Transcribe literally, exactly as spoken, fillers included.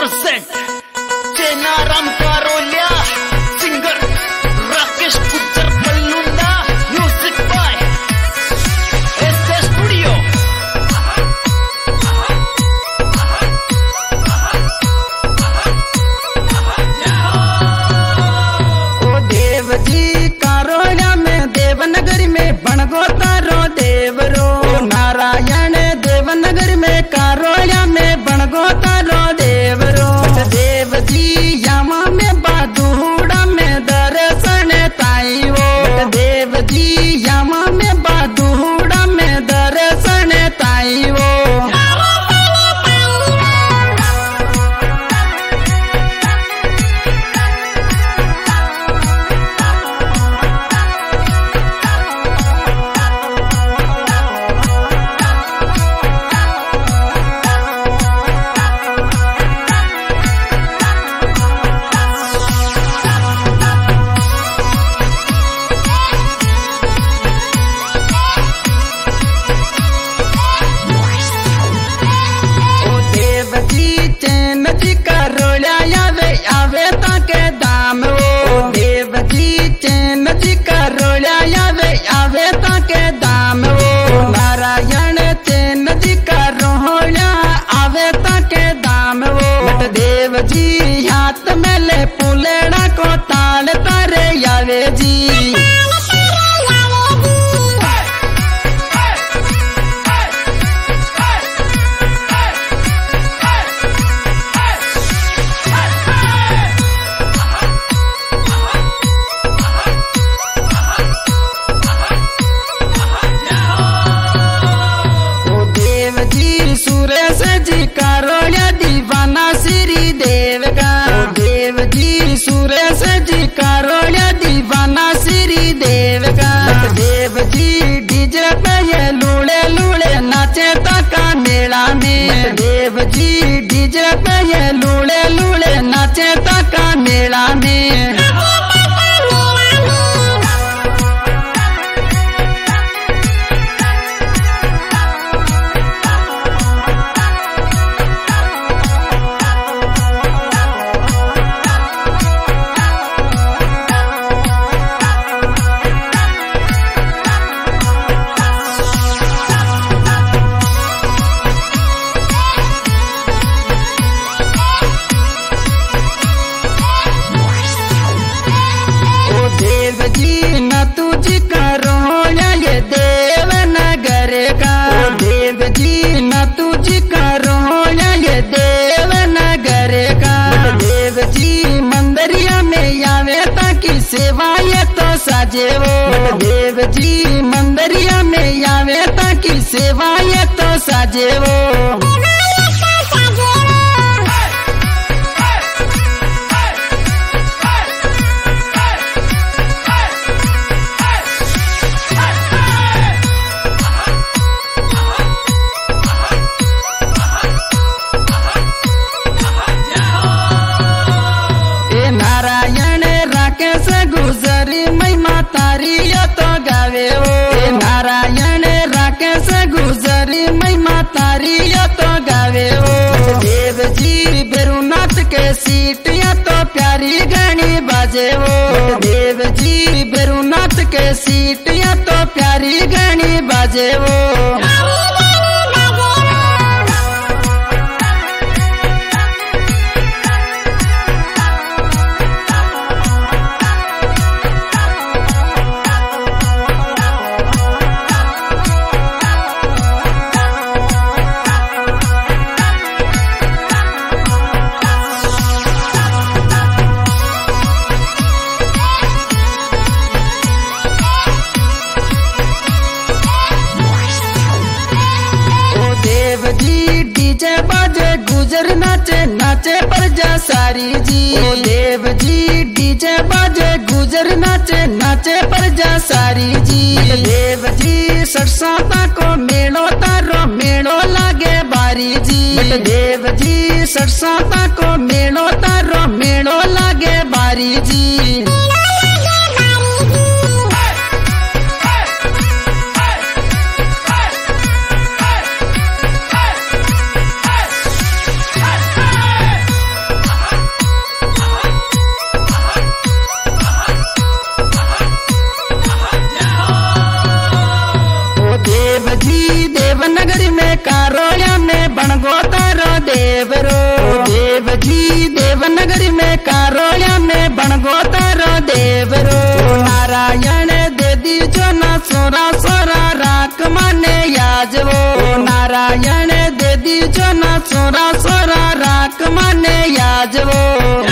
Percent Chenaram Karolya singer Rakesh Gujjar Pallunda music by S S studio. ओ देव जी कारोल्या में देवनगरी में बनगो तारो देवरो, नारायण देवनगरी में कारोल्या में बनगो तारो देवरो। देव जी यामा में बादूड़ा में दर्शन ताई वो, देव जी यामा में बादूड़ा में दर्शन ताई वो। देव जी हाथ में ले पुलेड़ा को ताल तारे यावे जी। ओ देव जी सुरेश जी कारोल्या दीवाना श्री देव का, देव जी सुरेश जी कारोल्या दीवाना श्री देव का। देव जी डीजे पे ये लूड़े लूड़े नाचे तका मेला में, देव जी डीजे पे ये लूड़े लूड़े नाचे तका मेला में। देव जी न तुझी कारोल्या ये देवनगर का, देव जी न तुझी कारोल्या ये देवनगर का। देव जी मंदिरिया में आवे ताकि सेवा ये तो साजे वो, देव जी मंदिरिया में आवे ताकि सेवा ये तो साजे वो। नारायण राकेश गुजरी महिमा तारी तो गावे वो, नारायण राकेश गुजरी महिमा तारी तो गावे वो। देव जी बेरुनाथ के सीट या तो प्यारी गानी बाजे वो, देव जी बेरुनाथ के सीट या तो प्यारी गानी बाजे वो। डीजे बाजे गुजर नाचे नाचे प्रजा सारी जी, देव जी डीजे बाजे गुजर नाचे नाचे प्रजा सारी जी। देव जी सरसाता को मेड़ो तारो मेड़ो लागे बारी जी, देव जी सरसाता को मेड़ो तारो मेड़ो लागे बारी जी। जी देवनगरी में कारोया में बनगो तारो देवरो नारायण दे दीजो ना सोरा सोरा राख माने याजवो नारायण दे दीजो ना सोरा सोरा राख माने याजवो।